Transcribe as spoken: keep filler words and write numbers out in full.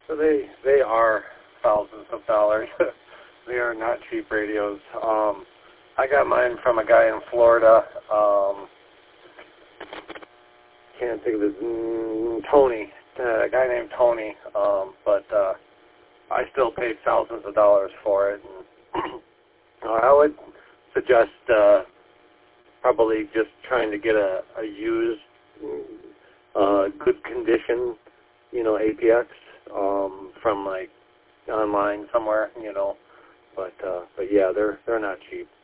So they they are thousands of dollars. They are not cheap radios. Um, I got mine from a guy in Florida. Um, can't think of his mm, Tony, uh, a guy named Tony. Um, but uh, I still paid thousands of dollars for it. And I would suggest uh, probably just trying to get a, a used, uh, good condition, you know, A P X um, from like online somewhere, you know. But uh, but yeah, they're they're not cheap.